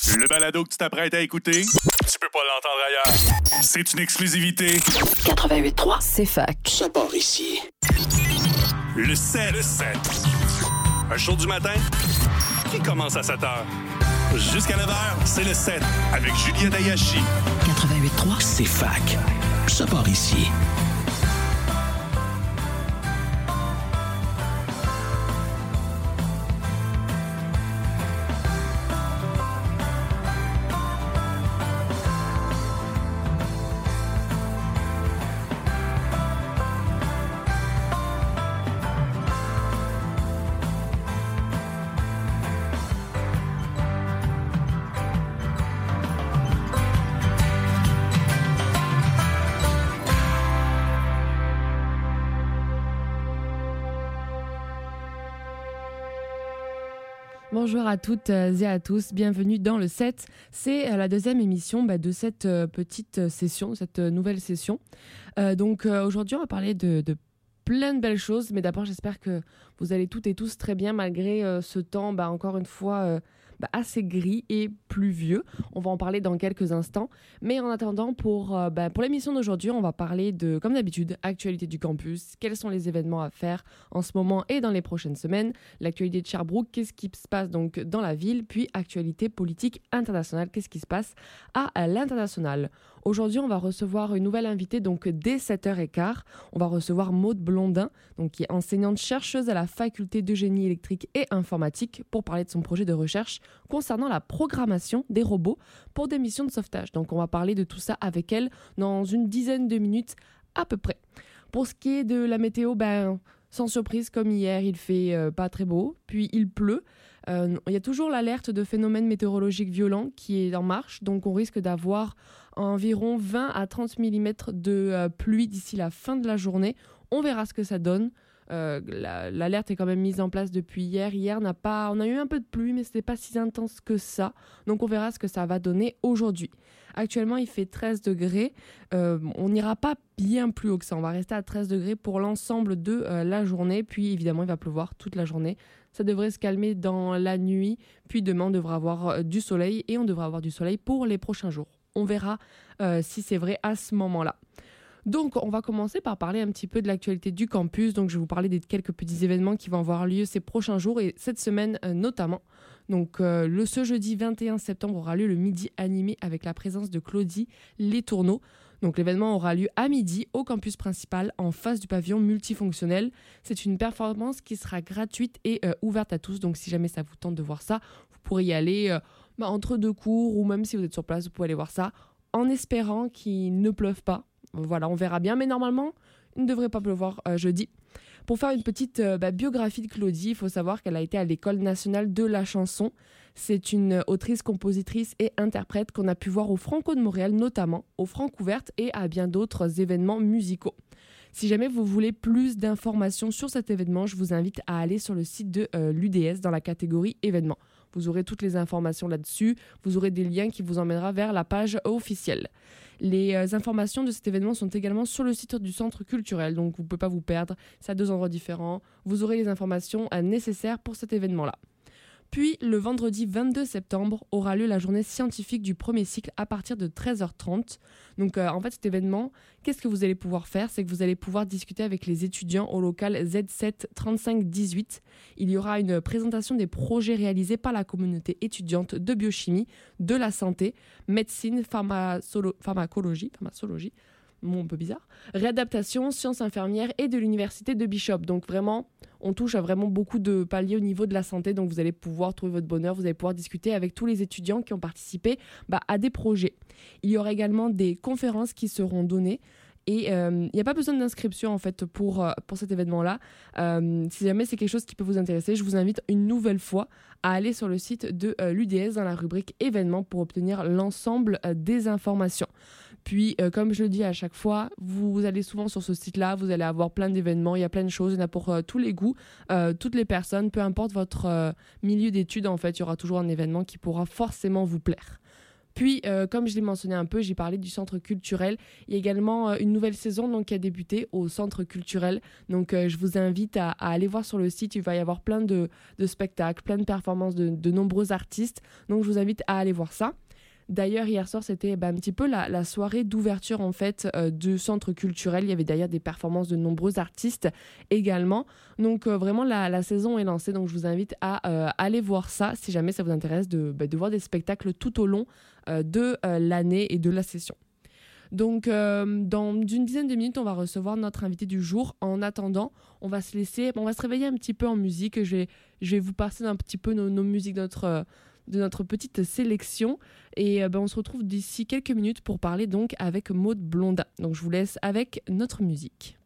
Le balado que tu t'apprêtes à écouter, tu peux pas l'entendre ailleurs. C'est une exclusivité. 88.3, c'est fac. Ça part ici. Le 7. Un show du matin qui commence à 7 heures. Jusqu'à 9 heures, c'est le 7 avec Julien Dayashi. 88.3, C'est fac. Ça part ici. Bonjour à toutes et à tous, bienvenue dans le 7. C'est la deuxième émission de cette petite session, cette nouvelle session. Aujourd'hui, on va parler de plein de belles choses, mais d'abord, j'espère que vous allez toutes et tous très bien malgré ce temps, encore une fois, assez gris et pluvieux. On va en parler dans quelques instants. Mais en attendant, pour l'émission d'aujourd'hui, on va parler de, comme d'habitude, actualité du campus, quels sont les événements à faire en ce moment et dans les prochaines semaines, l'actualité de Sherbrooke, qu'est-ce qui se passe donc dans la ville, puis actualité politique internationale, qu'est-ce qui se passe à l'international. Aujourd'hui, on va recevoir une nouvelle invitée, donc dès 7h15. On va recevoir Maude Blondin, donc, qui est enseignante-chercheuse à la faculté de génie électrique et informatique, pour parler de son projet de recherche concernant la programmation des robots pour des missions de sauvetage. Donc, on va parler de tout ça avec elle dans une dizaine de minutes à peu près. Pour ce qui est de la météo, sans surprise, comme hier, il fait pas très beau, puis il pleut. Il y a toujours l'alerte de phénomènes météorologiques violents qui est en marche, donc on risque d'avoir environ 20 à 30 mm de pluie d'ici la fin de la journée. On verra ce que ça donne. L'alerte est quand même mise en place depuis hier. Hier, on a eu un peu de pluie, mais ce n'était pas si intense que ça. Donc on verra ce que ça va donner aujourd'hui. Actuellement, il fait 13 degrés. On n'ira pas bien plus haut que ça. On va rester à 13 degrés pour l'ensemble de la journée. Puis évidemment, il va pleuvoir toute la journée. Ça devrait se calmer dans la nuit. Puis demain, on devra avoir du soleil. Et on devra avoir du soleil pour les prochains jours. On verra si c'est vrai à ce moment-là. Donc, on va commencer par parler un petit peu de l'actualité du campus. Donc, je vais vous parler des quelques petits événements qui vont avoir lieu ces prochains jours et cette semaine notamment. Donc, ce jeudi 21 septembre aura lieu le midi animé avec la présence de Claudie Letourneau. Donc, l'événement aura lieu à midi au campus principal en face du pavillon multifonctionnel. C'est une performance qui sera gratuite et ouverte à tous. Donc, si jamais ça vous tente de voir ça, vous pourrez y aller entre deux cours ou même si vous êtes sur place, vous pouvez aller voir ça en espérant qu'il ne pleuve pas. Voilà, on verra bien, mais normalement, il ne devrait pas pleuvoir jeudi. Pour faire une petite biographie de Claudie, il faut savoir qu'elle a été à l'École nationale de la chanson. C'est une autrice, compositrice et interprète qu'on a pu voir au Franco de Montréal, notamment au Francouverte et à bien d'autres événements musicaux. Si jamais vous voulez plus d'informations sur cet événement, je vous invite à aller sur le site de l'UDS dans la catégorie événements. Vous aurez toutes les informations là-dessus, vous aurez des liens qui vous emmènera vers la page officielle. Les informations de cet événement sont également sur le site du centre culturel, donc vous ne pouvez pas vous perdre, c'est à deux endroits différents. Vous aurez les informations nécessaires pour cet événement-là. Puis, le vendredi 22 septembre, aura lieu la journée scientifique du premier cycle à partir de 13h30. Donc, en fait, cet événement, qu'est-ce que vous allez pouvoir faire ? C'est que vous allez pouvoir discuter avec les étudiants au local Z7 3518. Il y aura une présentation des projets réalisés par la communauté étudiante de biochimie, de la santé, médecine, pharmacologie, un peu bizarre, réadaptation, sciences infirmières et de l'université de Bishop. Donc vraiment, on touche à vraiment beaucoup de paliers au niveau de la santé. Donc vous allez pouvoir trouver votre bonheur, vous allez pouvoir discuter avec tous les étudiants qui ont participé à des projets. Il y aura également des conférences qui seront données. Et il n'y a pas besoin d'inscription en fait pour cet événement-là. Si jamais c'est quelque chose qui peut vous intéresser, je vous invite une nouvelle fois à aller sur le site de l'UDS dans la rubrique événements pour obtenir l'ensemble des informations. Puis, comme je le dis à chaque fois, vous allez souvent sur ce site-là, vous allez avoir plein d'événements, il y a plein de choses, il y en a pour tous les goûts, toutes les personnes, peu importe votre milieu d'études, en fait, il y aura toujours un événement qui pourra forcément vous plaire. Puis, comme je l'ai mentionné un peu, j'ai parlé du centre culturel. Il y a également une nouvelle saison donc, qui a débuté au centre culturel. Donc, je vous invite à aller voir sur le site. Il va y avoir plein de spectacles, plein de performances de nombreux artistes. Donc, je vous invite à aller voir ça. D'ailleurs, hier soir, c'était un petit peu la soirée d'ouverture en fait du centre culturel. Il y avait d'ailleurs des performances de nombreux artistes également. Donc vraiment, la saison est lancée. Donc je vous invite à aller voir ça si jamais ça vous intéresse de voir des spectacles tout au long de l'année et de la session. Donc, dans une dizaine de minutes, on va recevoir notre invité du jour. En attendant, on va se réveiller un petit peu en musique. Je vais vous passer un petit peu nos musiques de notre petite sélection et on se retrouve d'ici quelques minutes pour parler donc avec Maud Blondin. Donc je vous laisse avec notre musique.